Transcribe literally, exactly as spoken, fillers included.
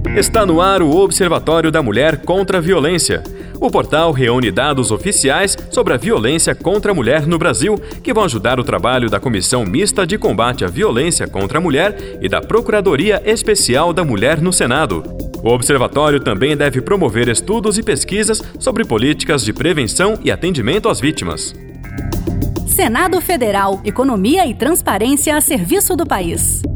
Está no ar o Observatório da Mulher contra a Violência. O portal reúne dados oficiais sobre a violência contra a mulher no Brasil, que vão ajudar o trabalho da Comissão Mista de Combate à Violência contra a Mulher e da Procuradoria Especial da Mulher no Senado. O Observatório também deve promover estudos e pesquisas sobre políticas de prevenção e atendimento às vítimas. Senado Federal, Economia e Transparência a serviço do país.